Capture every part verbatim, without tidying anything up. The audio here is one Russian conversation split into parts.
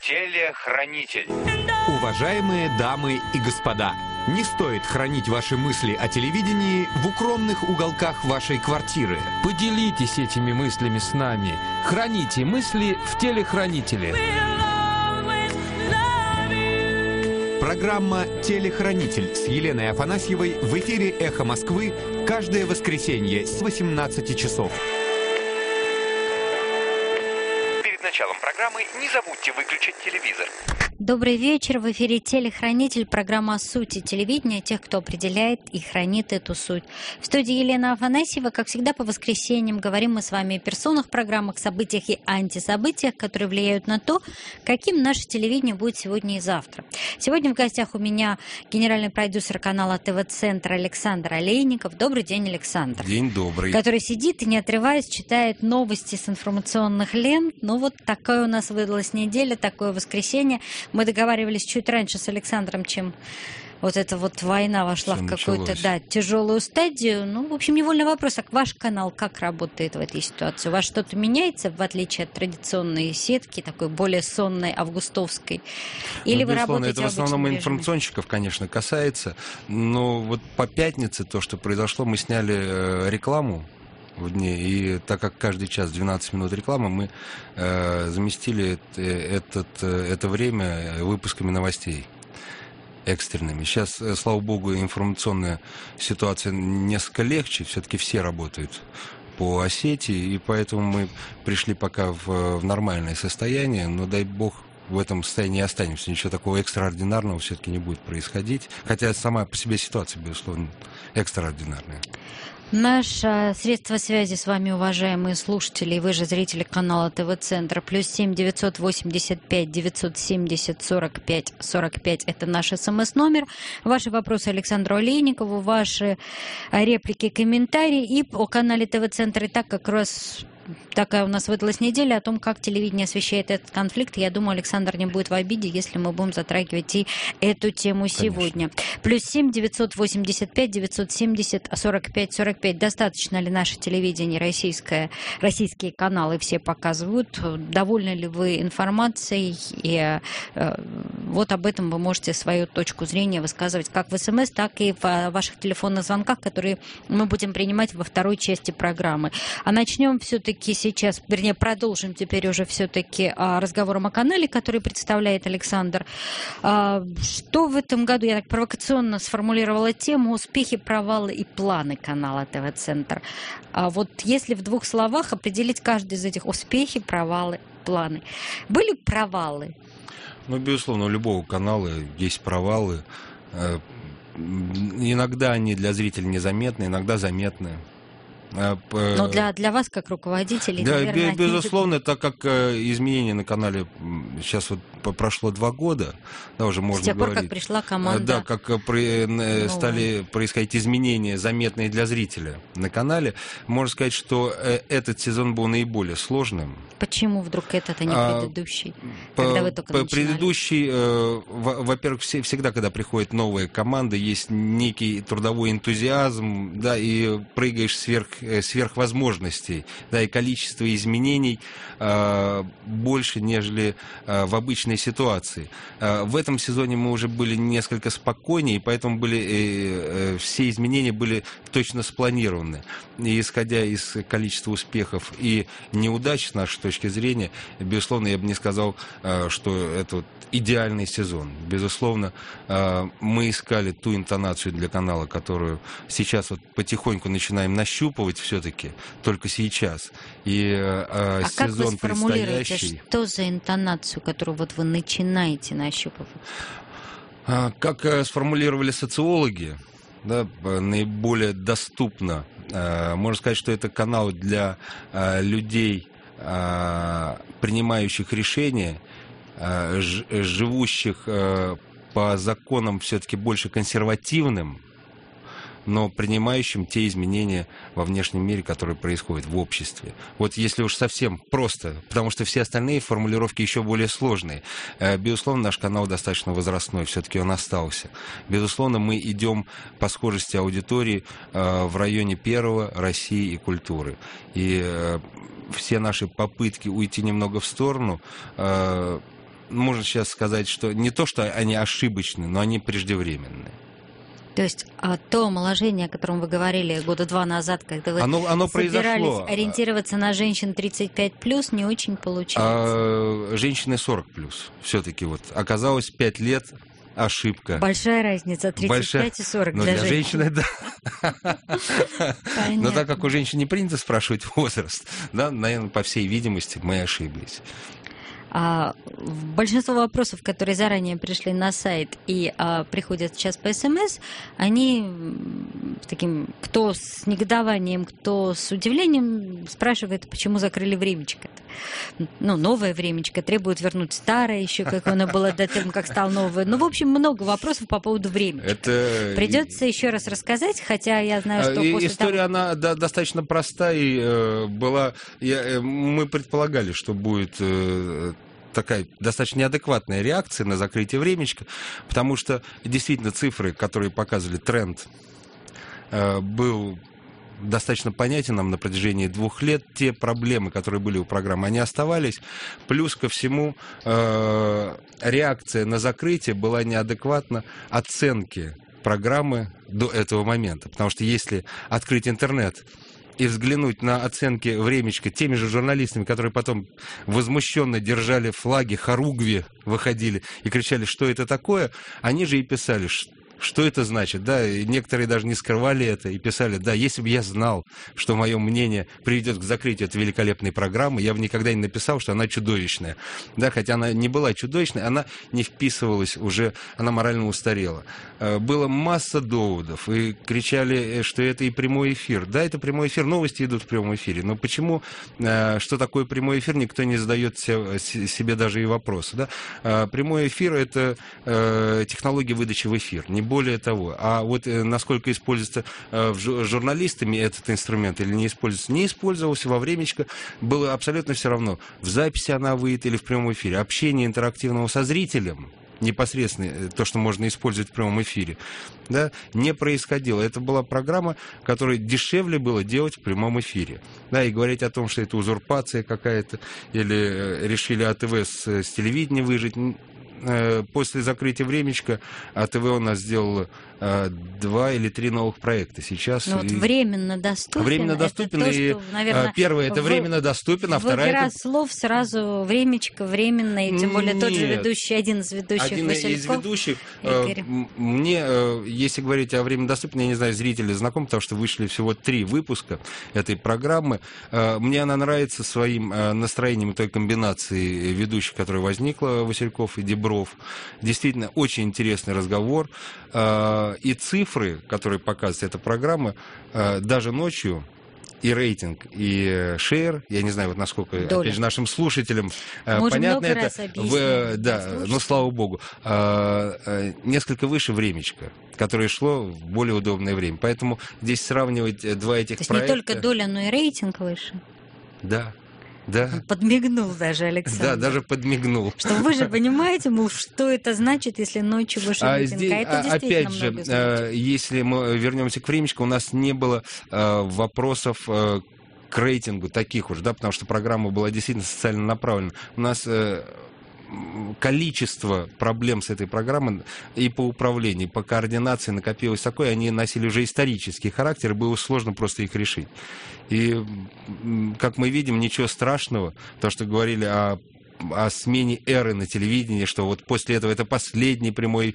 Телехранитель. Уважаемые дамы и господа, не стоит хранить ваши мысли о телевидении в укромных уголках вашей квартиры. Поделитесь этими мыслями с нами. Храните мысли в телехранителе. Программа «Телехранитель» с Еленой Афанасьевой в эфире «Эхо Москвы» каждое воскресенье с восемнадцати часов. Перед началом программы не забудьте выключить телевизор. Добрый вечер. В эфире «Телехранитель», программа о сути телевидения, тех, кто определяет и хранит эту суть. В студии Елена Афанасьева. Как всегда, по воскресеньям говорим мы с вами о персонах, программах, событиях и антисобытиях, которые влияют на то, каким наше телевидение будет сегодня и завтра. Сегодня в гостях у меня генеральный продюсер канала ТВ-центр Александр Олейников. Добрый день, Александр. День добрый. Который сидит и, не отрываясь, читает новости с информационных лент. Ну вот такая у нас выдалась неделя, такое воскресенье. Мы договаривались чуть раньше с Александром, чем вот эта вот война вошла Всё в какую-то, началось. да, тяжелую стадию. Ну, в общем, невольный вопрос, а ваш канал как работает в этой ситуации? У вас что-то меняется, в отличие от традиционной сетки, такой более сонной, августовской? Или Ну, вы безусловно, работаете это в основном обычным режимом? информационщиков, конечно, касается. Но вот по пятнице то, что произошло, мы сняли э, рекламу в дне, и так как каждый час двенадцать минут рекламы, мы э, заместили это, этот, э, это время выпусками новостей экстренными. Сейчас, э, слава богу, информационная ситуация несколько легче, все-таки все работают по Осетии, и поэтому мы пришли пока в, в нормальное состояние, но дай бог в этом состоянии и останемся. Ничего такого экстраординарного все-таки не будет происходить, хотя сама по себе ситуация, безусловно, экстраординарная. Наше средство связи с вами, уважаемые слушатели, и вы же зрители канала ТВ-центр, плюс семь девятьсот восемьдесят пять девятьсот семьдесят сорок пять сорок пять, это наш СМС-номер. Ваши вопросы Александру Олейникову, ваши реплики, комментарии и о канале ТВ-центр. И так как раз такая у нас выдалась неделя о том, как телевидение освещает этот конфликт. Я думаю, Александр не будет в обиде, если мы будем затрагивать и эту тему сегодня. Плюс семь девятьсот восемьдесят пять девятьсот семьдесят сорок пять сорок пять. Достаточно ли наше телевидение российское, российские каналы все показывают? Довольны ли вы информацией? И э, вот об этом вы можете свою точку зрения высказывать как в СМС, так и в ваших телефонных звонках, которые мы будем принимать во второй части программы. А начнем все-таки сейчас, вернее, продолжим теперь уже все-таки разговором о канале, который представляет Александр. Что в этом году, я так провокационно сформулировала тему, успехи, провалы и планы канала ТВ-центр. Вот если в двух словах определить каждый из этих успехи, провалы, планы. Были провалы? Ну, безусловно, у любого канала есть провалы. Иногда они для зрителей незаметны, иногда заметны. Но для, для вас, как руководителей, да, наверное, безусловно, так как изменения на канале сейчас вот прошло два года, да, уже можно с тех пор, говорить, как пришла команда. Да, как при, стали происходить изменения, заметные для зрителя на канале, можно сказать, что этот сезон был наиболее сложным. Почему вдруг этот, а не а, предыдущий, по, когда вы только начинали? Предыдущий, э, во-первых, все, всегда, когда приходит новая команда, есть некий трудовой энтузиазм, да, и прыгаешь сверх сверхвозможностей, да, и количество изменений э, больше, нежели э, в обычной ситуации. Э, в этом сезоне мы уже были несколько спокойнее, и поэтому были, э, э, все изменения были точно спланированы. И исходя из количества успехов и неудач с нашей точки зрения, безусловно, я бы не сказал, э, что это вот идеальный сезон. Безусловно, э, мы искали ту интонацию для канала, которую сейчас вот потихоньку начинаем нащупывать все-таки, только сейчас. И э, а сезон как вы сформулируете, предстоящий... что за интонацию, которую вот вы начинаете нащупывать? А, как э, сформулировали социологи, да, наиболее доступно, э, можно сказать, что это канал для э, людей, э, принимающих решения, э, ж, живущих э, по законам все-таки больше консервативным, но принимающим те изменения во внешнем мире, которые происходят в обществе. Вот если уж совсем просто, потому что все остальные формулировки еще более сложные. Безусловно, наш канал достаточно возрастной, все-таки он остался. Безусловно, мы идем по схожести аудитории в районе первого России и культуры. И все наши попытки уйти немного в сторону можно сейчас сказать, что не то, что они ошибочны, но они преждевременные. То есть а, то омоложение, о котором вы говорили года два назад, когда вы оно, оно собирались произошло. ориентироваться на женщин тридцать пять плюс, не очень получается. А, женщины сорок плюс. Все-таки вот оказалось пять лет ошибка. Большая разница, тридцать Большая... пять и сорок ну, для, для женщин. женщины, да. Но так как у женщин не принято спрашивать возраст, да, наверное, по всей видимости, мы ошиблись. А, большинство вопросов, которые заранее пришли на сайт и а, приходят сейчас по СМС, они таким, кто с негодованием, кто с удивлением спрашивает, почему закрыли времечко. Ну, новое времечко, требует вернуть старое еще, как оно было до того, как стало новое. Ну, в общем, много вопросов по поводу времечка. Это... Придется еще раз рассказать, хотя я знаю, что и, после история, того... она да, достаточно проста, и э, была... Я, мы предполагали, что будет... Э, такая достаточно неадекватная реакция на закрытие времечка, потому что действительно цифры, которые показывали тренд, э, был достаточно понятен нам на протяжении двух лет. Те проблемы, которые были у программы, они оставались. Плюс ко всему, э, реакция на закрытие была неадекватна оценке программы до этого момента. Потому что если открыть интернет и взглянуть на оценки времечка теми же журналистами, которые потом возмущенно держали флаги, хоругви выходили и кричали, что это такое, они же и писали, что это значит, да, и некоторые даже не скрывали это и писали, да, если бы я знал, что мое мнение приведет к закрытию этой великолепной программы, я бы никогда не написал, что она чудовищная, да, хотя она не была чудовищной, она не вписывалась уже, она морально устарела. Было масса доводов, и кричали, что это и прямой эфир. Да, это прямой эфир, новости идут в прямом эфире, но почему, что такое прямой эфир, никто не задает себе даже и вопросы, да. Прямой эфир – это технология выдачи в эфир, не более того. А вот э, насколько используется э, журналистами этот инструмент или не используется, не использовался во времечко, было абсолютно все равно, в записи она выйдет или в прямом эфире. Общение интерактивного со зрителем, непосредственно то, что можно использовать в прямом эфире, да, не происходило. Это была программа, которую дешевле было делать в прямом эфире. Да, и говорить о том, что это узурпация какая-то, или э, решили АТВ с, с телевидения выжить. После закрытия времечка АТВ у нас сделала э, два или три новых проекта сейчас. Ну, вот и... временно доступен. Временно доступен. Это и, то, что, наверное, первое, это в... временно доступен, а вторая... Игра это... слов сразу времечко, временно, и тем более Нет. тот же ведущий, один из ведущих, Один Васильков, из ведущих. Игорь. Э, мне, э, если говорить о временно доступен, я не знаю, зрители знакомы, потому что вышли всего три выпуска этой программы. Э, мне она нравится своим э, настроением и той комбинацией ведущих, которая возникла, Васильков и Дебров. Действительно, очень интересный разговор. И цифры, которые показывает эта программа, даже ночью, и рейтинг, и шер, я не знаю, вот насколько, Доля. Опять же, нашим слушателям Можем понятно это. В, да, ну, слава богу. Несколько выше времечко, которое шло в более удобное время. Поэтому здесь сравнивать два этих То есть проекта... не только доля, но и рейтинг выше? Да. Да. Он подмигнул даже, Александр. Да, даже подмигнул. Что вы же понимаете, мол, что это значит, если ночью выше а рейтинга. здесь, а это а, действительно опять же, много значит. Если мы вернемся к времечку, у нас не было а, вопросов а, к рейтингу таких уж, да, потому что программа была действительно социально направлена. У нас... А, количество проблем с этой программой и по управлению, и по координации накопилось такое, они носили уже исторический характер, и было сложно просто их решить. И, как мы видим, ничего страшного, то, что говорили о о смене эры на телевидении, что вот после этого это последний прямой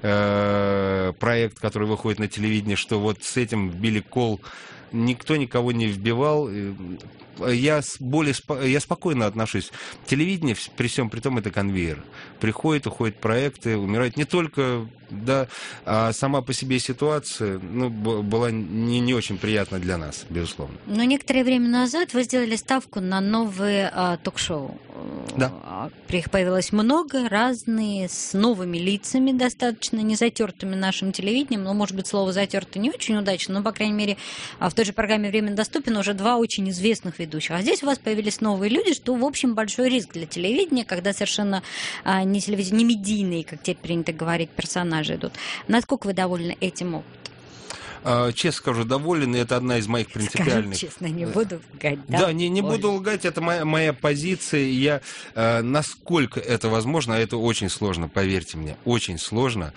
э, проект, который выходит на телевидение, что вот с этим вбили кол. Никто никого не вбивал. Я, более, я спокойно отношусь. Телевидение, при всем при том, это конвейер. Приходят, уходят проекты, умирают. Не только, да, а сама по себе ситуация, ну, была не, не очень приятна для нас, безусловно. Но некоторое время назад вы сделали ставку на новые а, ток-шоу. Да. Их появилось много, разные, с новыми лицами, достаточно не затертыми нашим телевидением. Ну, может быть, слово «затертый» не очень удачно, но, по крайней мере, в той же программе «Временно доступен» уже два очень известных ведущих. А здесь у вас появились новые люди, что, в общем, большой риск для телевидения, когда совершенно а, не телевидение, не медийные, как теперь принято говорить, персонажи идут. Насколько вы довольны этим опытом? Э, честно скажу, доволен, и это одна из моих принципиальных... Скажу честно, не буду лгать. Да, да не, не буду лгать, это моя, моя позиция. Я, э, насколько это возможно, а это очень сложно, поверьте мне, очень сложно,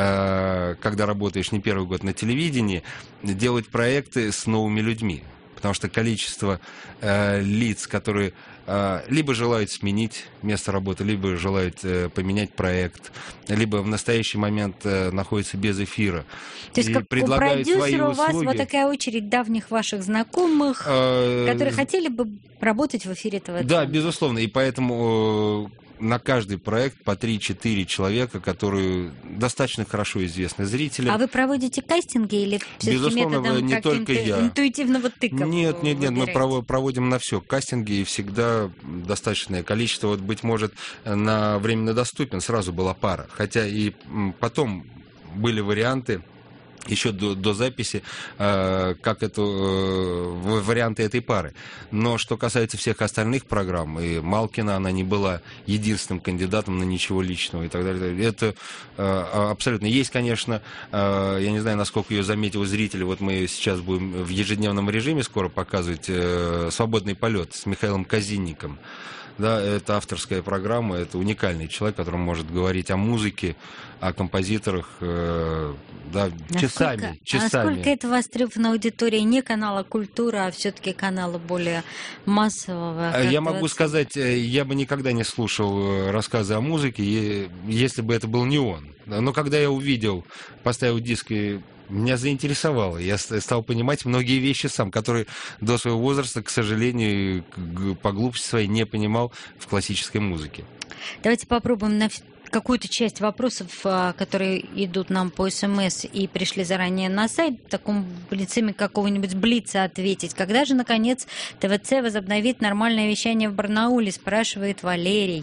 э, когда работаешь не первый год на телевидении, делать проекты с новыми людьми. Потому что количество э, лиц, которые э, либо желают сменить место работы, либо желают э, поменять проект, либо в настоящий момент э, находятся без эфира. То есть, и как у продюсера у вас вот такая очередь давних ваших знакомых, э, которые хотели бы работать в эфире ТВ-центра. Да, безусловно. И поэтому... Э, на каждый проект по три-четыре человека, которые достаточно хорошо известны зрителям. А вы проводите кастинги или все-таки методом не только я. интуитивного тыка? Нет, нет, нет, выбираете? Мы проводим на все кастинги, и всегда достаточное количество. Вот, быть может, на временно доступен сразу была пара. Хотя и потом были варианты, еще до, до записи, э, как это, э, варианты этой пары. Но что касается всех остальных программ, и Малкина, она не была единственным кандидатом на ничего личного и так далее. Это э, абсолютно. Есть, конечно, э, я не знаю, насколько ее заметил зритель, вот мы сейчас будем в ежедневном режиме скоро показывать э, «Свободный полет» с Михаилом Казинником. Да, это авторская программа, это уникальный человек, который может говорить о музыке, о композиторах, э, да, насколько, часами, часами. А насколько это востребована аудитория не канала «Культура», а все-таки канала более массового? Я могу сказать, я бы никогда не слушал рассказы о музыке, если бы это был не он. Но когда я увидел, поставил диск и... Меня заинтересовало. Я стал понимать многие вещи сам, которые до своего возраста, к сожалению, по глупости своей не понимал в классической музыке. Давайте попробуем на какую-то часть вопросов, которые идут нам по СМС и пришли заранее на сайт, в таком режиме какого-нибудь блица ответить. Когда же, наконец, ТВЦ возобновит нормальное вещание в Барнауле, спрашивает Валерий.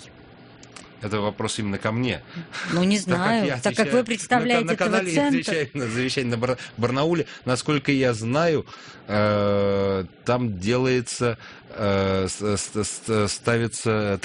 Это вопрос именно ко мне. Ну, не знаю, так как, так как вы представляете на, на канале ТВ-центр. На завещание на Бар, Барнауле, насколько я знаю, э, там делается, э, ставится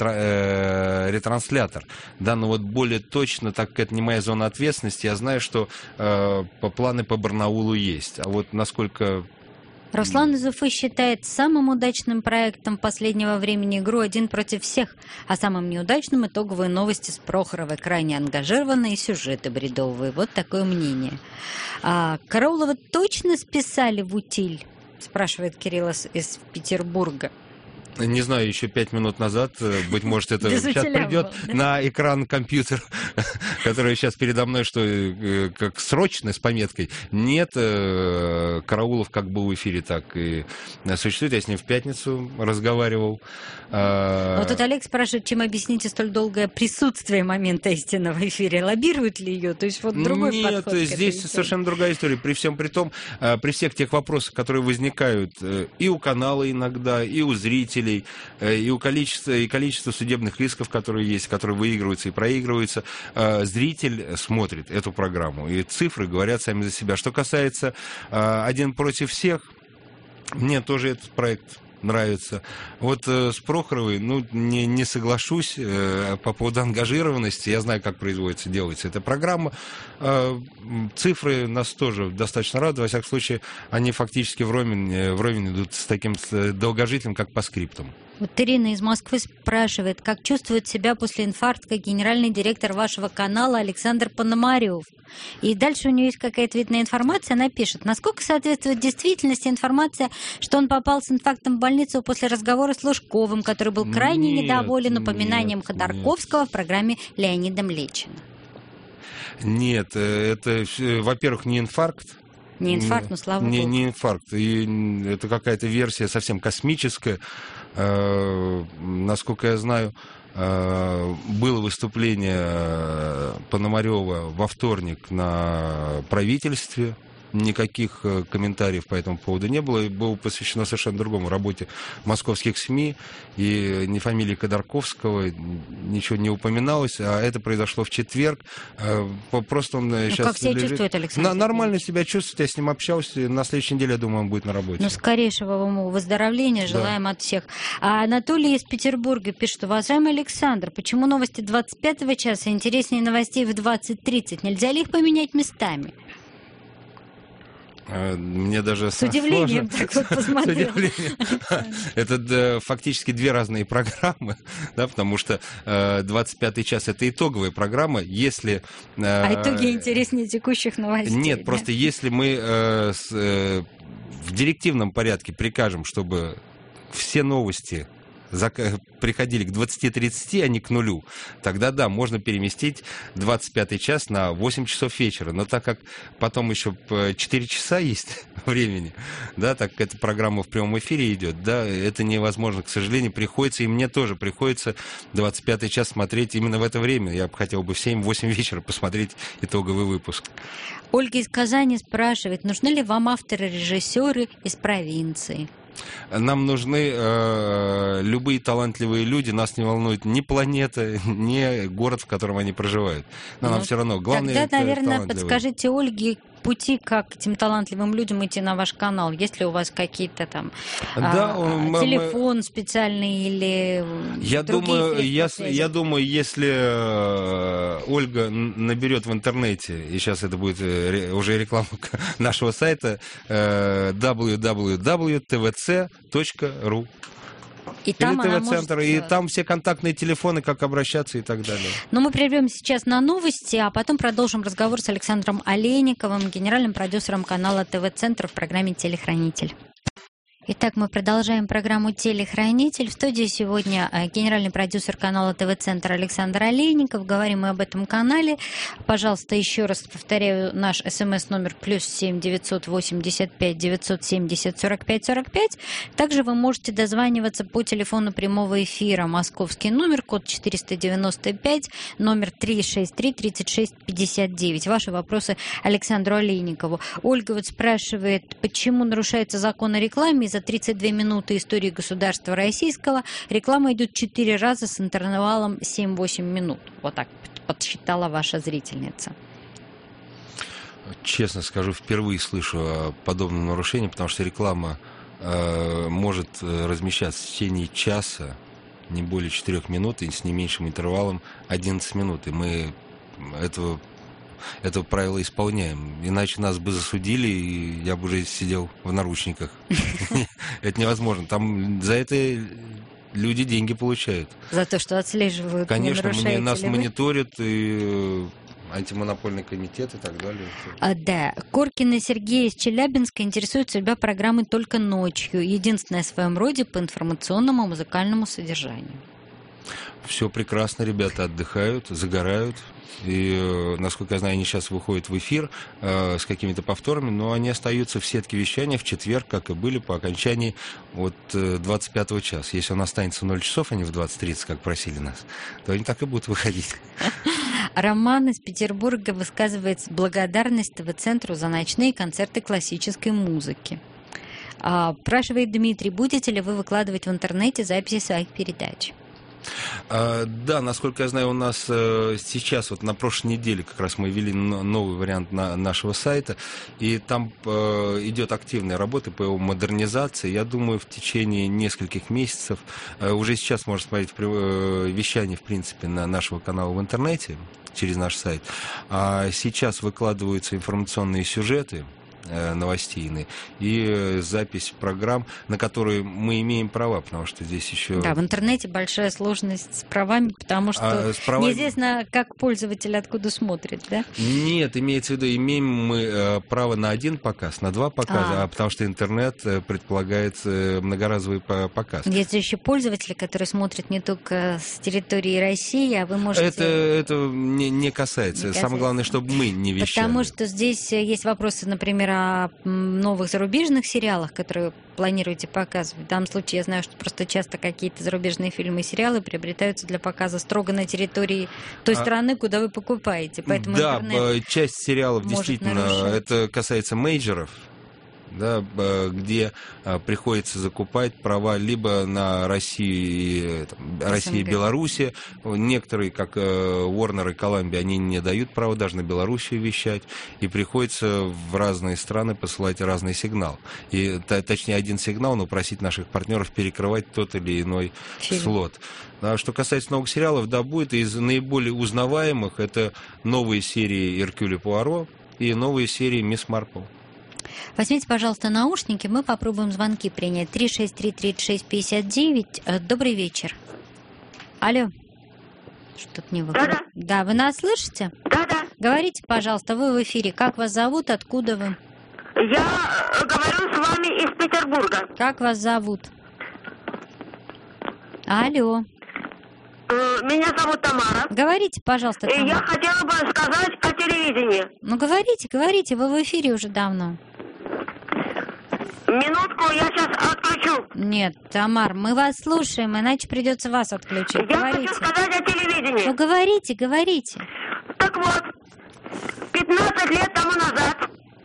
э, ретранслятор. Да, но вот более точно, так как это не моя зона ответственности, я знаю, что э, по планы по Барнаулу есть. А вот насколько... Руслан из Уфы считает самым удачным проектом последнего времени игру «Один против всех», а самым неудачным итоговые новости с Прохоровой, крайне ангажированные, сюжеты бредовые. Вот такое мнение. А Караулова точно списали в утиль? Спрашивает Кирилл из Петербурга. Не знаю, еще пять минут назад, быть может, это сейчас придет на экран компьютер, который сейчас передо мной, что как срочно, с пометкой. Нет, Караулов как был в эфире, так и существует. Я с ним в пятницу разговаривал. Вот тут Олег спрашивает, чем объясните столь долгое присутствие момента истины в эфире? Лоббирует ли ее? То есть вот другой Нет, подход. Нет, здесь совершенно другая история. При всем при том, при всех тех вопросах, которые возникают и у канала иногда, и у зрителей, и у количества, и количество судебных исков, которые есть, которые выигрываются и проигрываются, зритель смотрит эту программу, и цифры говорят сами за себя. Что касается «Один против всех», мне тоже этот проект нравится. Вот э, с Прохоровой, ну, не, не соглашусь э, по поводу ангажированности. Я знаю, как производится, делается эта программа. Э, цифры нас тоже достаточно радуют. Во всяком случае, они фактически вровень, вровень идут с таким с долгожителем, как по скриптам. Вот Ирина из Москвы спрашивает, как чувствует себя после инфаркта генеральный директор вашего канала Александр Пономарев. И дальше у нее есть какая-то видная информация, она пишет, насколько соответствует действительности информация, что он попал с инфарктом в больницу после разговора с Лужковым, который был крайне нет, недоволен упоминанием нет, Ходорковского нет. в программе Леонида Млечина. Нет, это, во-первых, не инфаркт. Не инфаркт, но слава не, богу. Не инфаркт. И это какая-то версия совсем космическая. Э, насколько я знаю, э, было выступление Пономарева во вторник на правительстве. Никаких комментариев по этому поводу не было. И было посвящено совершенно другому работе московских СМИ. И ни фамилии Ходорковского, ничего не упоминалось. А это произошло в четверг. Просто он ну, сейчас... Как себя лежит... чувствует Александр? На, нормально себя чувствует. Я с ним общался. На следующей неделе, я думаю, он будет на работе. Ну, скорейшего ему выздоровления желаем да. от всех. А Анатолий из Петербурга пишет, уважаемый Александр, почему новости двадцать пятого часа интереснее новостей в двадцать тридцать? Нельзя ли их поменять местами? Мне даже с удивлением так вот посмотрел. Это фактически две разные программы, да, потому что двадцать пятый час — это итоговая программа. Если... А итоги интереснее текущих новостей. Нет, да? Просто если мы в директивном порядке прикажем, чтобы все новости приходили к двадцати-тридцати, а не к нулю, тогда да, можно переместить двадцать пятый час на восемь часов вечера. Но так как потом еще четыре часа есть времени, да, так как эта программа в прямом эфире идет, да, это невозможно, к сожалению, приходится, и мне тоже приходится двадцать пятый час смотреть именно в это время. Я бы хотел бы в семь-восемь вечера посмотреть итоговый выпуск. Ольга из Казани спрашивает, нужны ли вам авторы-режиссеры из провинции? Нам нужны э, любые талантливые люди, нас не волнует ни планета, ни город, в котором они проживают. Но ну, нам все равно главное... Тогда, наверное, подскажите Ольге пути, как этим талантливым людям идти на ваш канал. Есть ли у вас какие-то там да, а, мы, телефон мы... специальный или я думаю, я, я думаю, если Ольга наберет в интернете, и сейчас это будет уже реклама нашего сайта, дабл ю дабл ю дабл ю точка ти ви си точка ру. И там, Или ТВ-центр, может... и там все контактные телефоны, как обращаться и так далее. Но мы прервемся сейчас на новости, а потом продолжим разговор с Александром Олейниковым, генеральным продюсером канала ТВ-центр в программе «Телехранитель». Итак, мы продолжаем программу «Телехранитель». В студии сегодня генеральный продюсер канала ТВ-центр Александр Олейников. Говорим мы об этом канале. Пожалуйста, еще раз повторяю наш смс-номер плюс семь девятьсот восемьдесят пять девятьсот семьдесят сорок пять сорок пять. Также вы можете дозваниваться по телефону прямого эфира. Московский номер, код четыреста девяносто пять, номер триста шестьдесят три тридцать шесть пятьдесят девять. Ваши вопросы Александру Олейникову. Ольга вот спрашивает, почему нарушается закон о рекламе. За тридцать две минуты истории государства российского реклама идет четыре раза с интервалом семь-восемь минут. Вот так подсчитала ваша зрительница. Честно скажу, впервые слышу о подобном нарушении, потому что реклама э, может размещаться в течение часа, не более четырех минут, и с не меньшим интервалом одиннадцать минут. И мы этого... это правило исполняем. Иначе нас бы засудили, и я бы уже сидел в наручниках. Это невозможно. Там за это люди деньги получают. За то, что отслеживают, конечно, нас мониторят, и антимонопольный комитет и так далее. А, да. Коркина Сергей из Челябинска интересует себя программой «Только ночью». Единственная в своем роде по информационному и музыкальному содержанию. Все прекрасно, ребята отдыхают, загорают. И, насколько я знаю, они сейчас выходят в эфир э, с какими-то повторами, но они остаются в сетке вещания в четверг, как и были по окончании от э, двадцать пятого часа. Если он останется в ноль часов, а не в двадцать тридцать, как просили нас, то они так и будут выходить. Роман из Петербурга высказывает благодарность ТВ-центру за ночные концерты классической музыки. А, спрашивает Дмитрий, будете ли вы выкладывать в интернете записи своих передач? А, да, насколько я знаю, у нас э, сейчас, вот на прошлой неделе как раз мы ввели новый вариант на, нашего сайта, и там э, идет активная работа по его модернизации. Я думаю, в течение нескольких месяцев э, уже сейчас можно смотреть э, вещание, в принципе, на нашего канала в интернете через наш сайт. А сейчас выкладываются информационные сюжеты новостейные и запись программ, на которые мы имеем права, потому что здесь еще... Да, в интернете большая сложность с правами, потому что а правами... неизвестно, как пользователь откуда смотрит, да? Нет, имеется в виду, имеем мы право на один показ, на два показа, а, а потому что интернет предполагает многоразовый показ. Есть еще пользователи, которые смотрят не только с территории России, а вы можете... Это, это не, не касается. Не касается. Самое главное, чтобы мы не вещали. Потому что здесь есть вопросы, например, о новых зарубежных сериалах, которые планируете показывать. В данном случае я знаю, что просто часто какие-то зарубежные фильмы и сериалы приобретаются для показа строго на территории той а... страны, куда вы покупаете. Поэтому да, часть сериалов действительно, нарушать. Это касается мейджоров, да, где приходится закупать права либо на Россию, там, Россия и Белоруссия. Некоторые, как Warner и Columbia, они не дают права даже на Белоруссию вещать, и приходится в разные страны посылать разный сигнал. И, точнее, один сигнал, но просить наших партнеров перекрывать тот или иной Фильм. слот. А что касается новых сериалов, да, будет. Из наиболее узнаваемых это новые серии «Эркюля Пуаро» и новые серии «Мисс Марпл». Возьмите, пожалуйста, наушники, мы попробуем звонки принять. три шесть три тридцать шесть пятьдесят девять. Добрый вечер. Алло. Что-то не выходит. Да-да. Да, вы нас слышите? Да-да. Говорите, пожалуйста, вы в эфире. Как вас зовут? Откуда вы? Я э, говорю с вами из Петербурга. Как вас зовут? Алло. Э, Меня зовут Тамара. Говорите, пожалуйста, И я Тамара. хотела бы сказать о телевидении. Ну, говорите, говорите, вы в эфире уже давно. Минутку, я сейчас отключу. Нет, Тамар, мы вас слушаем, иначе придется вас отключить. Я Говорите. хочу сказать о телевидении. Ну, говорите, говорите. Так вот, пятнадцать лет тому назад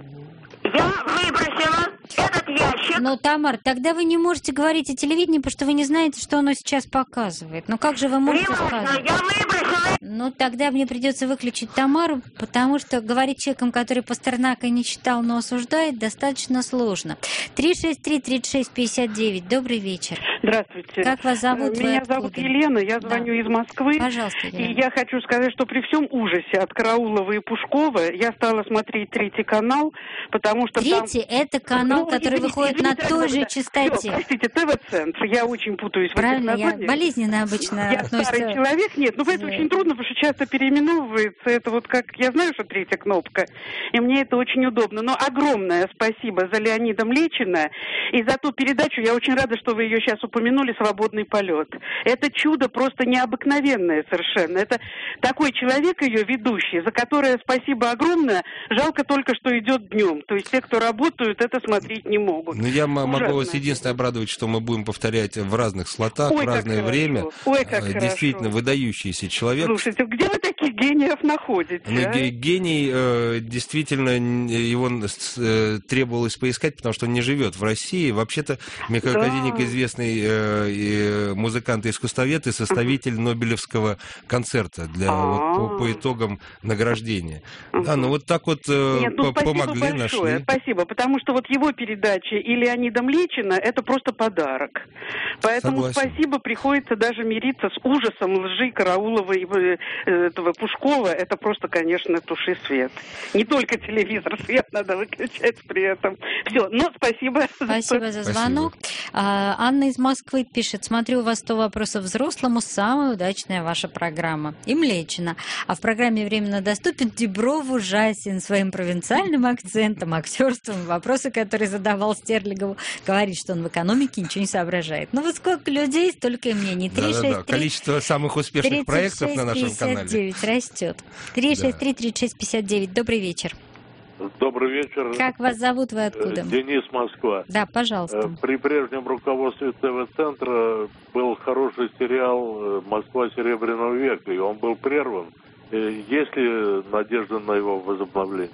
я выбросила этот ящик. Ну, Тамар, тогда вы не можете говорить о телевидении, потому что вы не знаете, что оно сейчас показывает. Ну, как же вы можете Не важно, сказать? я выбросила. Ну, тогда мне придется выключить Тамару, потому что говорить человеком, который Пастернака не читал, но осуждает, достаточно сложно. три шесть три тридцать шесть пятьдесят девять. Добрый вечер. Здравствуйте. Как вас зовут? Меня Вы зовут откуда? Елена, я звоню Да. из Москвы. Пожалуйста, Елена. И я хочу сказать, что при всем ужасе от Караулова и Пушкова я стала смотреть третий канал, потому что Третий – это там... канал, Ну, который извините, выходит на извините, той же да. частоте. Всё, простите, ТВ-центр. Я очень путаюсь в Правильно, этих я названиях. болезненно обычно Я относится. старый человек, нет, ну это Да. очень трудно, потому что часто переименовывается, это вот как, я знаю, что третья кнопка, и мне это очень удобно, но огромное спасибо за Леонида Млечина, и за ту передачу, я очень рада, что вы ее сейчас упомянули, «Свободный полет». Это чудо просто необыкновенное совершенно, это такой человек ее ведущий, за которое спасибо огромное, жалко только, что идет днем, то есть те, кто работают, это смотреть не могут. Ну, я м- могу Ужасно. вас единственное обрадовать, что мы будем повторять в разных слотах, Ой, в как разное хорошо. время. Ой, как Э, Действительно, хорошо. выдающийся человек. Слушайте, где вы таких гениев находите? Ну, а? ге- гений, э, действительно, н- его н- с- э, требовалось поискать, потому что он не живет в России. Вообще-то Михаил Да. Каденник известный э, и музыкант и искусствовед, и составитель Нобелевского концерта для, вот, по, по итогам награждения. Да, ну вот так вот э, Нет, ну по- спасибо помогли, большое, нашли. спасибо, потому что вот его передачи и Леонида Млечина это просто подарок. Поэтому Согласен. спасибо, приходится даже мириться с ужасом лжи Караулова и э, этого Пушкова. Это просто, конечно, туши свет. Не только телевизор, свет надо выключать при этом. Все, но спасибо. Спасибо за Спасибо. звонок. А, Анна из Москвы пишет: смотрю, у вас сто вопросов взрослому, самая удачная ваша программа. И Млечина. А в программе «Временно доступен» Дибров ужасен своим провинциальным акцентом, актерством. Вопросы, которые задавал Стерлигову, говорит, что он в экономике ничего не соображает. Ну вот сколько людей, столько и мнений. Да-да-да, количество самых успешных проектов на нашем канале. тридцать шесть пятьдесят девять растет. три шесть три тридцать шесть пятьдесят девять. Добрый вечер. Добрый вечер. Как вас зовут, вы откуда? Денис, Москва. Да, пожалуйста. При прежнем руководстве ТВ-центра был хороший сериал «Москва Серебряного века», и он был прерван. Есть ли надежда на его возобновление?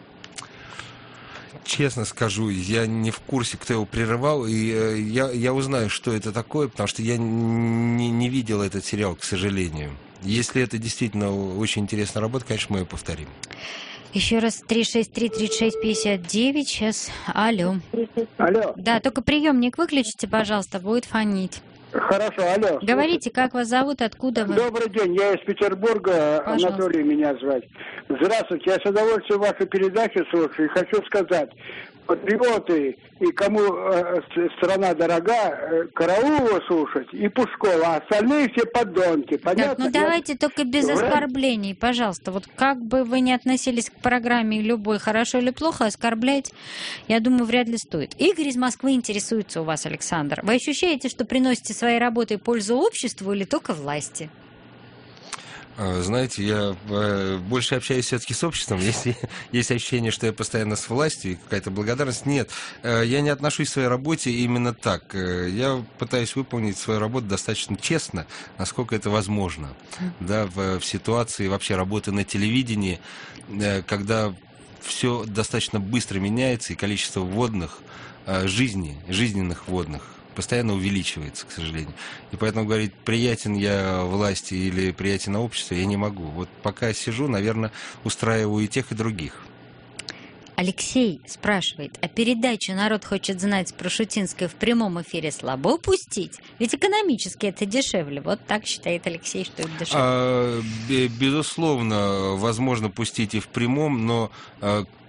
Честно скажу, я не в курсе, кто его прерывал, и э, я, я узнаю, что это такое, потому что я не, не видел этот сериал, к сожалению. Если это действительно очень интересная работа, конечно, мы ее повторим. Еще раз, три шесть три тридцать шесть пятьдесят девять. Сейчас. Алло. Алло, Да, только приемник выключите, пожалуйста, будет фонить. хорошо, алло. Говорите, как вас зовут, откуда вы? Добрый день, я из Петербурга, Пожалуйста. Анатолий меня звать. Здравствуйте, я с удовольствием вашу передачу слушаю и хочу сказать, патриоты и кому э, страна дорога, э, Караулова слушать и Пушкова, а остальные все подонки, Так, понятно? ну давайте только без Врач- оскорблений, пожалуйста. Вот как бы вы ни относились к программе любой, хорошо или плохо, оскорблять, я думаю, вряд ли стоит. Игорь из Москвы интересуется у вас, Александр. Вы ощущаете, что приносите своей работой пользу обществу или только власти? Знаете, я э, больше общаюсь все-таки с обществом. Если есть ощущение, что я постоянно с властью и какая-то благодарность, нет. Э, я не отношусь к своей работе именно так. Э, я пытаюсь выполнить свою работу достаточно честно, насколько это возможно. Да, в, в ситуации вообще работы на телевидении, э, когда все достаточно быстро меняется, и количество вводных, э, жизни, жизненных вводных постоянно увеличивается, к сожалению. И поэтому говорить, приятен я власти или приятен обществу, я не могу. Вот пока сижу, наверное, устраиваю и тех, и других. Алексей спрашивает, а передачу «Народ хочет знать» про Шутинское в прямом эфире слабо пустить? Ведь экономически это дешевле. Вот так считает Алексей, что это дешевле. А, безусловно, возможно пустить и в прямом, но...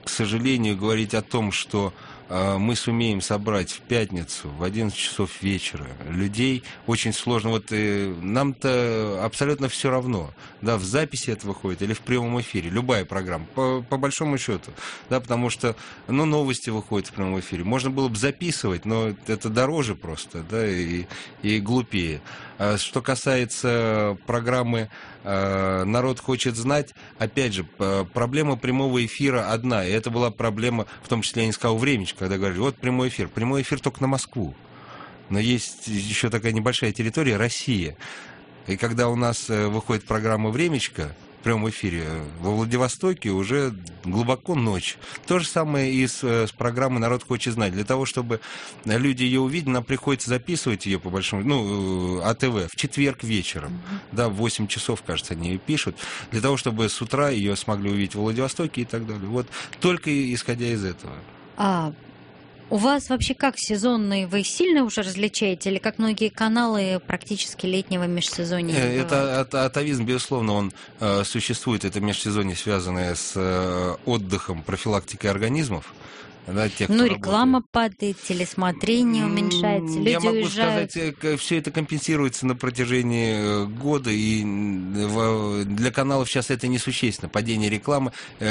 к сожалению, говорить о том, что мы сумеем собрать в пятницу в одиннадцать часов вечера людей, очень сложно. Вот э, нам-то абсолютно все равно, да, в записи это выходит или в прямом эфире, любая программа, по, по большому счету, да, потому что, ну, новости выходят в прямом эфире. Можно было бы записывать, но это дороже просто, да, и, и глупее. А что касается программы «Народ хочет знать», опять же, проблема прямого эфира одна, и это была проблема, в том числе, я не сказал, времечко, когда говорили, вот прямой эфир. Прямой эфир только на Москву. Но есть еще такая небольшая территория, Россия. И когда у нас выходит программа «Времечко», в прямом эфире, во Владивостоке уже глубоко ночь. То же самое и с, с программой «Народ хочет знать». Для того, чтобы люди ее увидели, нам приходится записывать ее по большому... Ну, АТВ в четверг вечером. Mm-hmm. Да, в восемь часов, кажется, они ее пишут. Для того, чтобы с утра ее смогли увидеть в Владивостоке и так далее. Вот только исходя из этого. А у вас вообще как сезонные? Вы сильно уже различаете? Или как многие каналы практически летнего межсезонья? Это атовизм, безусловно, он э, существует. Это межсезонье, связанное с э, отдыхом, профилактикой организмов. Да, тех, ну, реклама работает. Падает, телесмотрение уменьшается, люди Я могу уезжают. сказать, все это компенсируется на протяжении года, и для каналов сейчас это несущественно. Падение рекламы,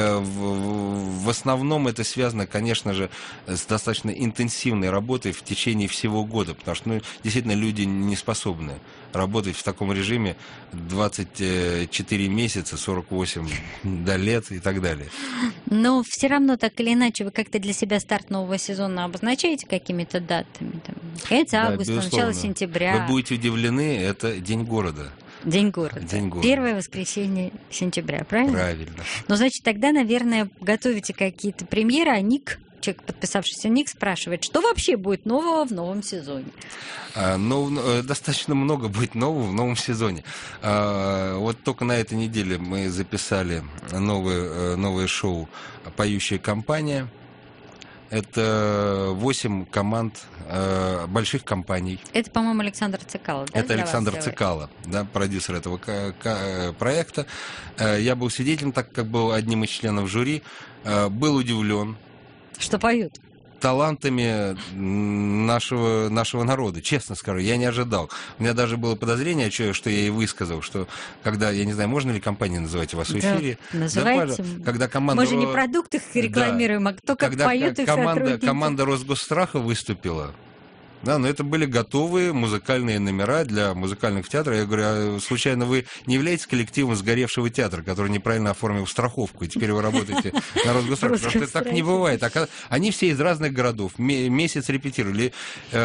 в основном это связано, конечно же, с достаточно интенсивной работой в течение всего года, потому что, ну, действительно, люди не способны работать в таком режиме двадцать четыре месяца, сорок восемь да, лет и так далее. Но все равно, так или иначе, вы как-то для себя старт нового сезона обозначаете какими-то датами? Там, конец да, августа, безусловно. начало сентября. Вы будете удивлены, это День города. День города. День города. Первое воскресенье сентября, правильно? Правильно. Ну, значит, тогда, наверное, готовите какие-то премьеры, а Ник, человек, подписавшийся Ник, спрашивает, что вообще будет нового в новом сезоне? А, ну, достаточно много будет нового в новом сезоне. А, вот только на этой неделе мы записали новое, новое шоу «Поющая компания». Это восемь команд э, больших компаний. Это, по-моему, Александр Цикало, да? Это Александр Цикало, да, продюсер этого к- к- проекта. Э, я был свидетелем, так как был одним из членов жюри. Э, был удивлен. Что поют? Талантами нашего, нашего народа, честно скажу, я не ожидал. У меня даже было подозрение, что я и высказал, что когда, я не знаю, можно ли компании называть у вас в эфире? Да, называйте. Да, когда команда... Мы же не продукты их рекламируем, да. А кто как когда поют их команда, сотрудники. команда Росгосстраха выступила. Да, но это были готовые музыкальные номера для музыкальных театров. Я говорю, а случайно вы не являетесь коллективом сгоревшего театра, который неправильно оформил страховку, и теперь вы работаете на Росгосстраха? Потому что так не бывает. Они все из разных городов, месяц репетировали.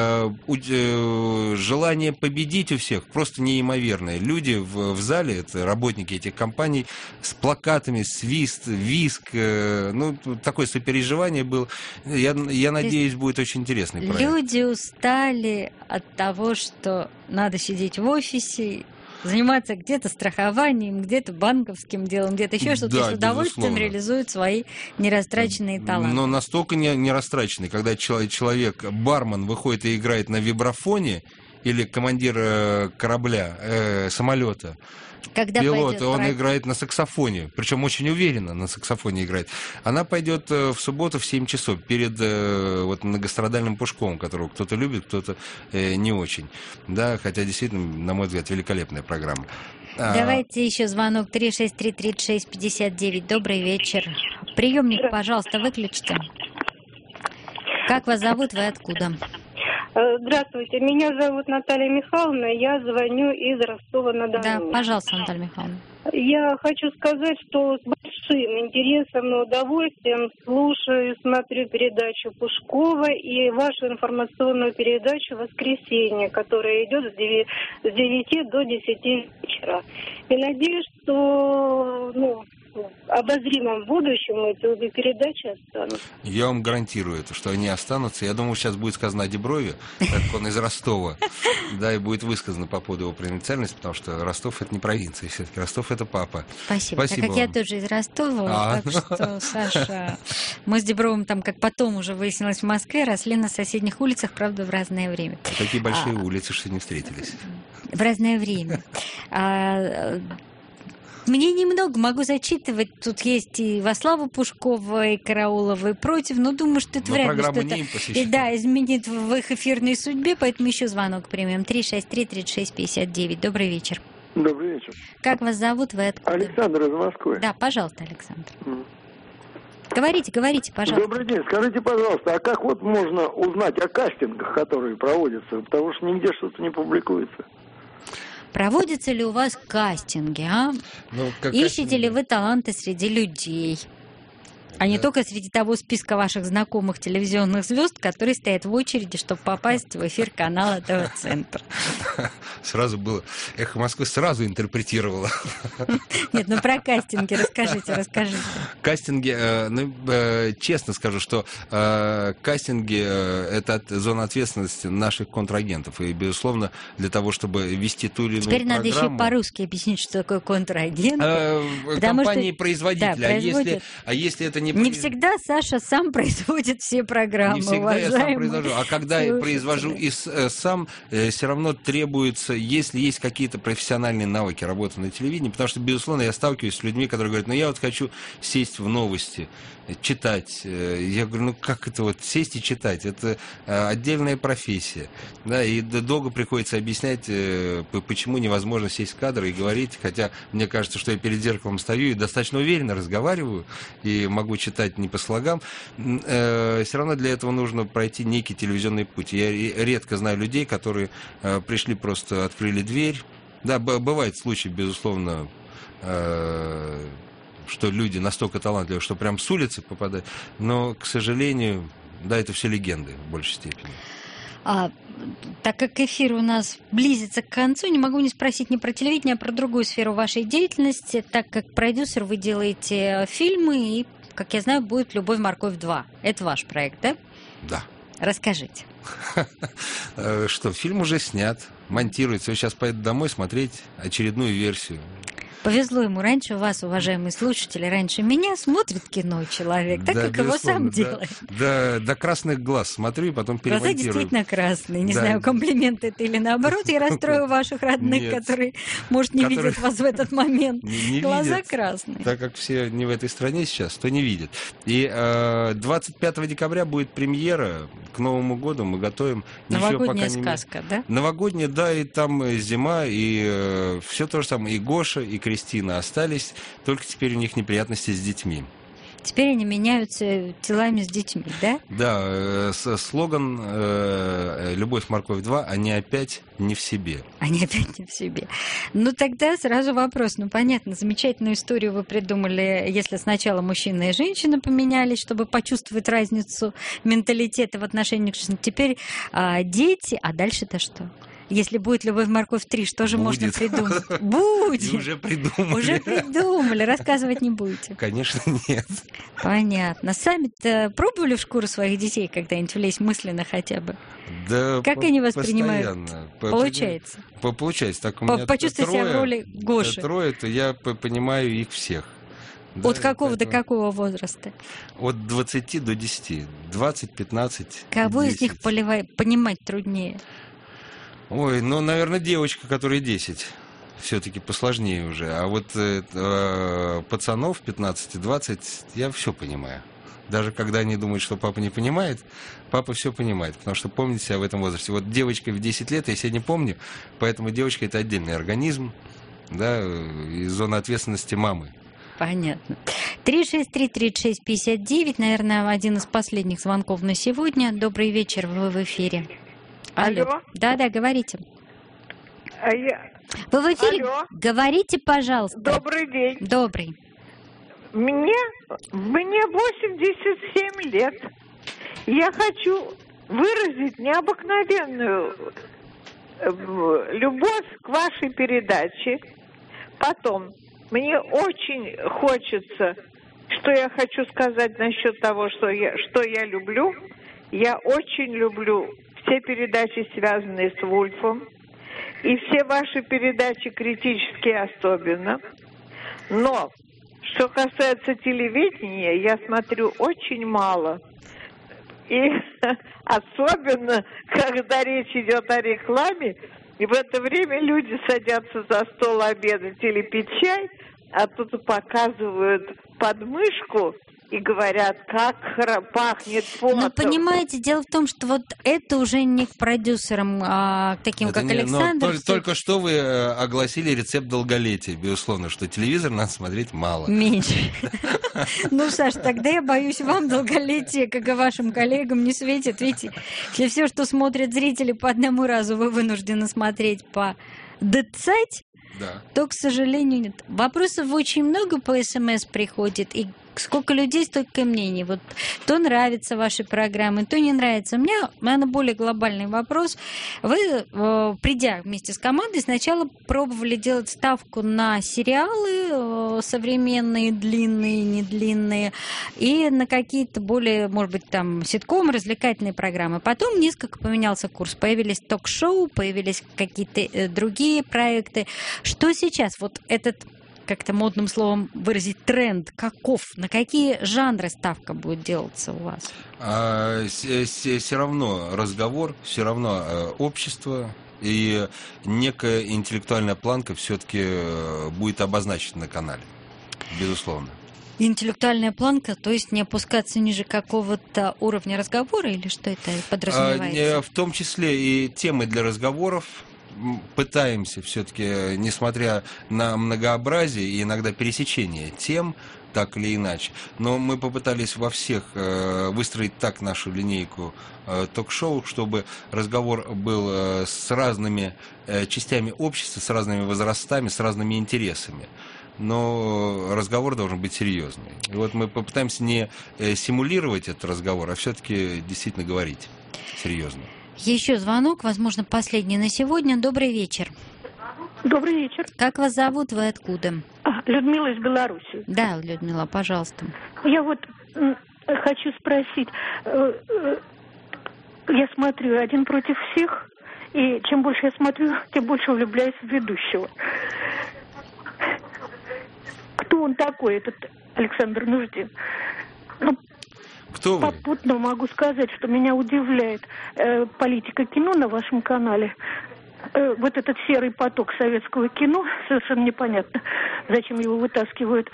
Желание победить у всех просто неимоверное. Люди в зале, это работники этих компаний, с плакатами, свист, визг, ну, такое сопереживание было. Я, я надеюсь, будет очень интересный проект. Люди устали от того, что надо сидеть в офисе, заниматься где-то страхованием, где-то банковским делом, где-то еще что-то, да, и с удовольствием безусловно. Реализуют свои нерастраченные таланты. Но настолько не, нерастраченные, когда человек, человек, бармен, выходит и играет на вибрафоне, или командир корабля, э, самолета, когда пилот, он проект... играет на саксофоне, причем очень уверенно на саксофоне играет. Она пойдет в субботу в семь часов перед вот, многострадальным Пушковым, которого кто-то любит, кто-то э, не очень. Да, хотя действительно, на мой взгляд, великолепная программа. Давайте а... еще звонок три шесть три тридцать шесть пятьдесят девять. Добрый вечер. Приемник, пожалуйста, выключите. Как вас зовут, вы откуда? Здравствуйте, меня зовут Наталья Михайловна, я звоню из Ростова-на-Дону. Да, пожалуйста, Наталья Михайловна. Я хочу сказать, что с большим интересом и удовольствием слушаю и смотрю передачу Пушкова и вашу информационную передачу «Воскресенье», которая идет с девяти до десяти вечера. И надеюсь, что... ну, в обозримом будущем эти обе передачи останутся. Я вам гарантирую это, что они останутся. Я думаю, сейчас будет сказано о Деброве, так как он из Ростова, да, и будет высказано по поводу его провинциальности, потому что Ростов — это не провинция, все-таки Ростов — это папа. Спасибо. Так как я тоже из Ростова, так что, Саша, мы с Дебровым там, как потом уже выяснилось, в Москве росли на соседних улицах, правда, в разное время. Такие большие улицы, что не встретились. В разное время. Мнений много, могу зачитывать. Тут есть и во славу Пушкова, и Караулова, и против, но думаю, что это Но вряд ли программа что-то не им посвящена. и, да, изменит в их эфирной судьбе, поэтому еще звонок примем. три шесть три тридцать шесть пятьдесят девять. Добрый вечер. Добрый вечер. Как вас зовут? Вы откуда? Александр из Москвы. Да, пожалуйста, Александр. Mm. Говорите, говорите, пожалуйста. Добрый день. Скажите, пожалуйста, а как вот можно узнать о кастингах, которые проводятся? Потому что нигде что-то не публикуется. Проводятся ли у вас кастинги, а? Ну, как Ищете кастинги? ли вы таланты среди людей? А не Да. только среди того списка ваших знакомых телевизионных звезд, которые стоят в очереди, чтобы попасть в эфир канала ТВ-центр. Сразу было... Эхо Москвы сразу интерпретировало. Нет, ну про кастинги расскажите, расскажите. Кастинги, э, ну, э, честно скажу, что э, кастинги э, это от- зона ответственности наших контрагентов. И, безусловно, для того, чтобы вести ту или иную Теперь надо еще программу... по-русски объяснить, что такое контрагент. э, Потому что- компании-производителя. да, а, если, производят. а если это не... Не произ- всегда Саша сам производит все программы, Не всегда я сам уважаемые произвожу. А когда я слушатели. произвожу и с- э, сам, э, все равно требуется, если есть какие-то профессиональные навыки работы на телевидении, потому что, безусловно, я сталкиваюсь с людьми, которые говорят, ну, я вот хочу сесть в новости, э, читать. Э, Я говорю, ну, как это вот сесть и читать? Это э, отдельная профессия. Да, и д- долго приходится объяснять, э, п- почему невозможно сесть в кадр и говорить, хотя мне кажется, что я перед зеркалом стою и достаточно уверенно разговариваю, и могу читать не по слогам. Все равно для этого нужно пройти некий телевизионный путь. Я ре- редко знаю людей, которые э, пришли, просто открыли дверь. Да, б- бывают случаи, безусловно, э, что люди настолько талантливы, что прям с улицы попадают. Но, к сожалению, да, это все легенды в большей степени. А, так как эфир у нас близится к концу, не могу не спросить не про телевидение, а про другую сферу вашей деятельности. Так как продюсер вы делаете фильмы, и, как я знаю, будет «Любовь, морковь два». Это ваш проект, да? Да. Расскажите. Э, Что, фильм уже снят, монтируется. Я сейчас поеду домой смотреть очередную версию. Повезло ему раньше вас, уважаемые слушатели, раньше меня смотрит кино человек, так Да, как его сам безусловно, да. делает. Да, до красных глаз смотрю и потом Глаза перемонтирую. действительно красные. Не Да. знаю, комплимент это или наоборот. Я расстрою ваших родных, Нет. которые, может, не Которые видят вас в этот момент. Не- не Глаза видят. красные. Так как все не в этой стране сейчас, то не видят. И э, двадцать пятого декабря будет премьера. К Новому году мы готовим. Еще Новогодняя пока не- сказка, да? Новогодняя, да, и там э, зима, и э, все то же самое. И Гоша, и Кристина остались, только теперь у них неприятности с детьми. Теперь они меняются телами с детьми, да? Да, э, с- слоган э, «Любовь, морковь два», они опять не в себе. Они опять не в себе. Ну, тогда сразу вопрос. Ну, понятно, замечательную историю вы придумали, если сначала мужчина и женщина поменялись, чтобы почувствовать разницу менталитета в отношениях. Теперь а, дети, а дальше-то что? Если будет «Любовь, морковь три», что же можно Будет. придумать? И Будет! уже придумали. Уже придумали, рассказывать не будете. Конечно, нет. Понятно. Сами-то пробовали в шкуру своих детей когда-нибудь влезть мысленно хотя бы? Да, Как по- они воспринимают? постоянно. По- Получается? по- Получается. Так у По- меня почувствуй себя в трое, роли Гоши. Трое, то я по- понимаю их всех. Да, От какого до поэтому какого возраста? От двадцати до десяти. двадцать, пятнадцать, Кого из десять. них поливай- понимать труднее? Ой, ну, наверное, девочка, которой десять. Все-таки посложнее уже. А вот э, э, пацанов пятнадцать-двадцать я все понимаю. Даже когда они думают, что папа не понимает, папа все понимает. Потому что помнит себя в этом возрасте. Вот девочка в десять лет я себя не помню, поэтому девочка — это отдельный организм, да, и зона ответственности мамы. Понятно. три шесть три тридцать шесть пятьдесят девять, наверное, один из последних звонков на сегодня. Добрый вечер, вы в эфире. Алло. Да-да, говорите. А я- Вы в эфире? Алло. Говорите, пожалуйста. Добрый день. Добрый. Мне, мне восемьдесят семь лет. Я хочу выразить необыкновенную э, любовь к вашей передаче. Потом, мне очень хочется, что я хочу сказать насчет того, что я, что я люблю. Я очень люблю все передачи, связанные с Вульфом, и все ваши передачи критические особенно. Но что касается телевидения, я смотрю очень мало. И особенно, когда речь идет о рекламе, и в это время люди садятся за стол обедать или пить чай, а тут показывают подмышку и говорят, как хра- пахнет потом. Но понимаете, дело в том, что вот это уже не к продюсерам, а к таким, Это как не- но Александр. только, только что вы э, огласили рецепт долголетия, безусловно, что телевизор надо смотреть мало. Меньше. Ну, Саш, тогда я боюсь, вам долголетие, как и вашим коллегам, не светит. Видите, если все, что смотрят зрители по одному разу, вы вынуждены смотреть по двадцать, Да. то, к сожалению, нет. Вопросов очень много по СМС приходит, и сколько людей, столько и мнений. Вот то нравятся ваши программы, то не нравится. У меня, наверное, более глобальный вопрос. Вы, э, придя вместе с командой, сначала пробовали делать ставку на сериалы э, современные, длинные, недлинные, и на какие-то более, может быть, там, ситкомы, развлекательные программы. Потом несколько поменялся курс. Появились ток-шоу, появились какие-то э, другие проекты. Что сейчас? Вот этот, как-то модным словом выразить, тренд, каков? На какие жанры ставка будет делаться у вас? А, все равно разговор, все равно э, общество и некая интеллектуальная планка все-таки будет обозначена на канале, безусловно. Интеллектуальная планка, то есть не опускаться ниже какого-то уровня разговора, или что это подразумевается? А, в том числе и темы для разговоров. Пытаемся все-таки, несмотря на многообразие и иногда пересечение тем, так или иначе, но мы попытались во всех э, выстроить так нашу линейку э, ток-шоу, чтобы разговор был э, с разными э, частями общества, с разными возрастами, с разными интересами. Но разговор должен быть серьезный. И вот мы попытаемся не э, симулировать этот разговор, а все-таки действительно говорить серьезно. Еще звонок, возможно, последний на сегодня. Добрый вечер. Добрый вечер. Как вас зовут, вы откуда? А, Людмила из Беларуси. Да, Людмила, пожалуйста. Я вот м, хочу спросить. Э, э, я смотрю «Один против всех», и чем больше я смотрю, тем больше влюбляюсь в ведущего. Кто он такой, этот Александр Нуждин? Ну, Кто вы? попутно могу сказать, что меня удивляет э, политика кино на вашем канале. Э, вот этот серый поток советского кино, совершенно непонятно, зачем его вытаскивают.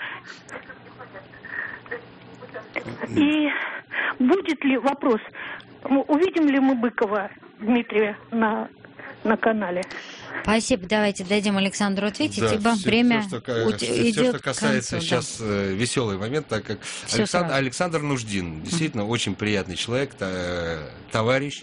И будет ли вопрос, увидим ли мы Быкова Дмитрия на, на канале? Спасибо. Давайте дадим Александру ответить, Да, ибо все, время все, что, уд- все, идет что касается к концу, сейчас да. э, веселый момент, так как Всё Александр, сразу. Александр Нуждин действительно mm-hmm. очень приятный человек, та, товарищ.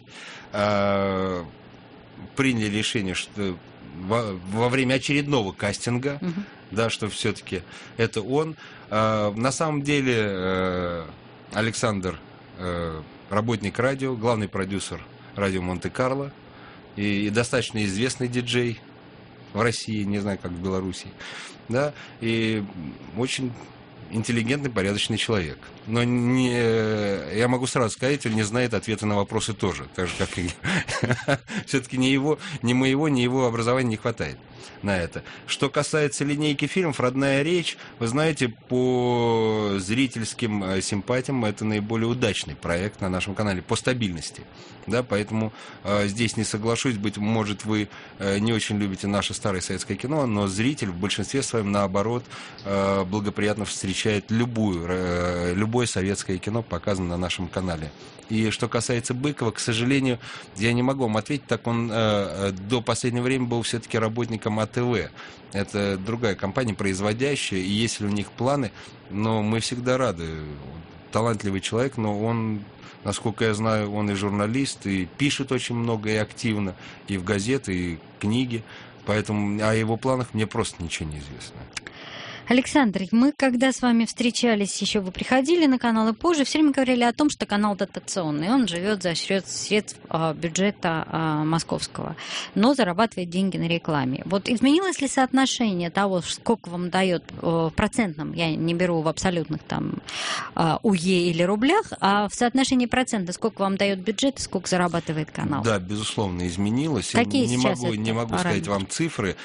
Э, приняли решение, что во, во время очередного кастинга, mm-hmm. да, что все-таки это он. Э, на самом деле э, Александр э, работник радио, главный продюсер радио Монте-Карло. И, и достаточно известный диджей в России, не знаю, как в Беларуси, да, и очень интеллигентный, порядочный человек. Но не, я могу сразу сказать, он не знает ответа на вопросы тоже, так же, как и все-таки ни его, ни моего, ни его образования не хватает на это. Что касается линейки фильмов «Родная речь», вы знаете, по зрительским симпатиям это наиболее удачный проект на нашем канале по стабильности. Да, поэтому э, здесь не соглашусь, быть может, вы э, не очень любите наше старое советское кино, но зритель в большинстве своем, наоборот, э, благоприятно встречает любую, э, любое советское кино, показанное на нашем канале. И что касается Быкова, к сожалению, я не могу вам ответить, так он э, до последнего времени был все-таки работником А Тэ Вэ. Это другая компания, производящая, и если у них планы, но мы всегда рады. Талантливый человек, но он, насколько я знаю, он и журналист, и пишет очень много, и активно, и в газеты, и книги. Поэтому о его планах мне просто ничего не известно. Александр, мы когда с вами встречались, еще вы приходили на канал и позже, все время говорили о том, что канал дотационный, он живет за счет средств а, бюджета а, московского, но зарабатывает деньги на рекламе. Вот изменилось ли соотношение того, сколько вам дает в процентном, я не беру в абсолютных там а, УЕ или рублях, а в соотношении процента, сколько вам дает бюджет и сколько зарабатывает канал? Да, безусловно, изменилось. Какие не сейчас могу, это не могу параметры? сказать вам цифры.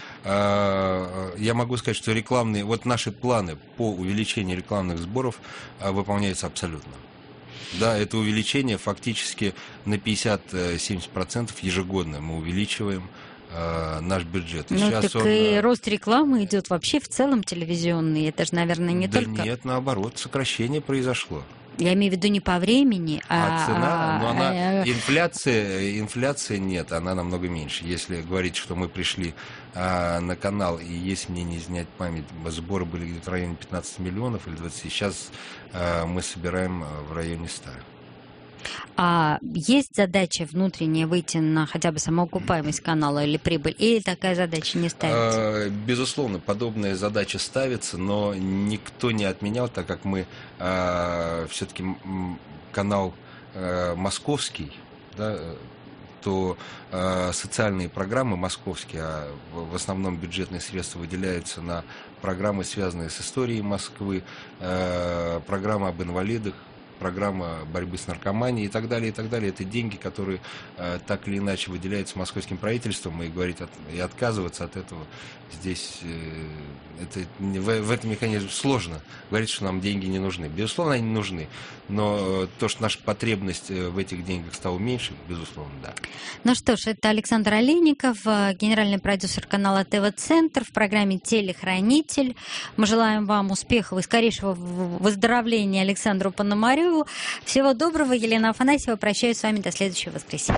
Я могу сказать, что рекламные, вот наши планы по увеличению рекламных сборов выполняются абсолютно. Да, это увеличение фактически на пятьдесят-семьдесят процентов ежегодно мы увеличиваем э, наш бюджет. И Ну, сейчас так он, и э, рост рекламы идет вообще в целом телевизионный. Это же, наверное, не да только... нет, наоборот, сокращение произошло. Я имею в виду не по времени, а... А цена, но она, а, инфляция, инфляция нет, она намного меньше. Если говорить, что мы пришли а, на канал, и если мне не изменять память, сборы были где-то в районе пятнадцати миллионов или двадцати, сейчас а, мы собираем в районе ста. А есть задача внутренняя выйти на хотя бы самоокупаемость канала или прибыль, или такая задача не ставится? А, безусловно, подобная задача ставится, но никто не отменял, так как мы а, все-таки канал а, московский, да, то э, социальные программы московские, а в, в основном бюджетные средства выделяются на программы, связанные с историей Москвы, э, программа об инвалидах, программа борьбы с наркоманией и так далее, и так далее. Это деньги, которые э, так или иначе выделяются московским правительством, и говорить от, и отказываться от этого здесь э, это, в, в этом механизме сложно. Говорить, что нам деньги не нужны. Безусловно, они нужны, но то, что наша потребность в этих деньгах стала меньше, безусловно, да. Ну что ж, это Александр Олейников, генеральный продюсер канала ТВ-центр в программе «Телехранитель». Мы желаем вам успехов и скорейшего выздоровления Александру Пономареву. Всего доброго. Елена Афанасьева. Прощаюсь с вами до следующего воскресенья.